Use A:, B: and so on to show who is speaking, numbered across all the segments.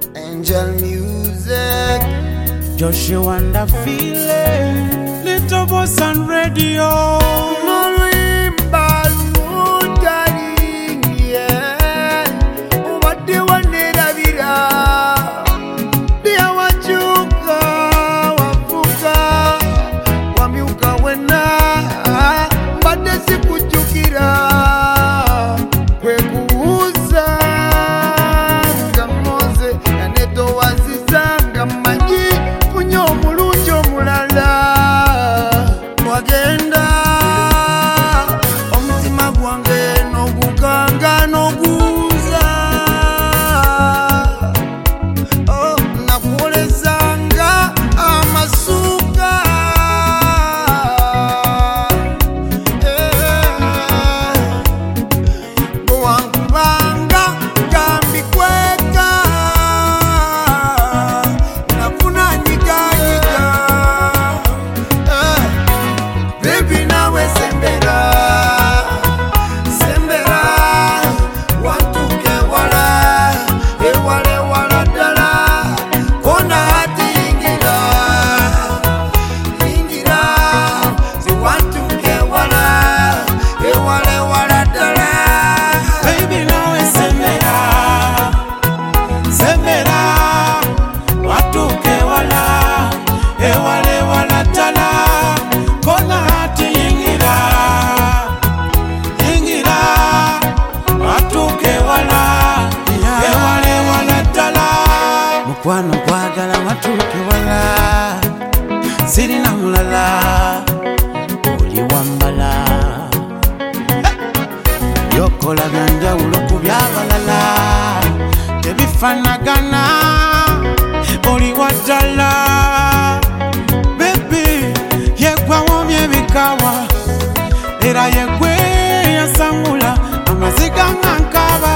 A: Angel music.
B: Joshua Wanda feeling. Little boss on radio. Kwano kwagala watuke wala sirina mulala oli wambala yokola byanjawulo ku byabalala tebifanagana oli wadala baby yegwa womye bikawa era yegwe yasangula amaziga ngankaba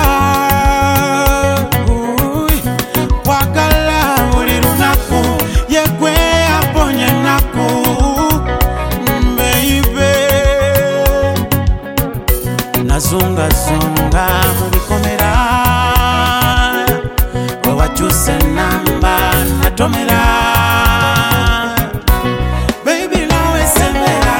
B: Zunga zunga mubikomera wewachuse namba natomera baby nawe semera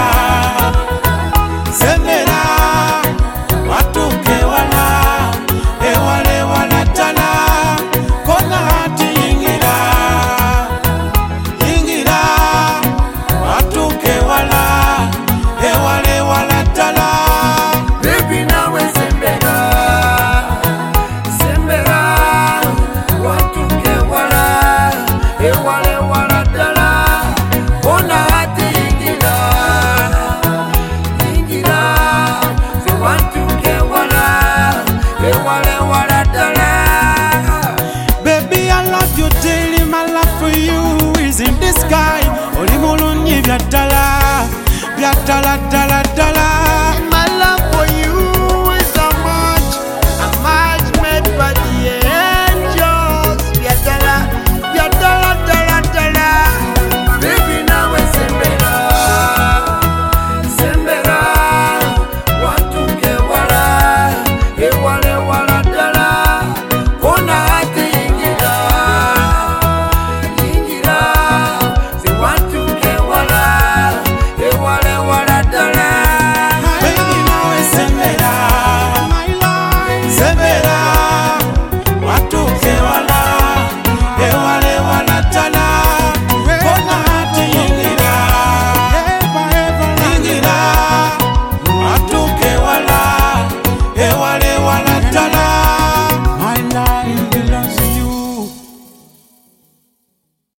B: semera watuke wala ewale wala tala kona hati ingira ingira watuke wala ewale wala tala Baby, I love you daily, my love for you is in the sky. Oli mulungi byatala, byatala.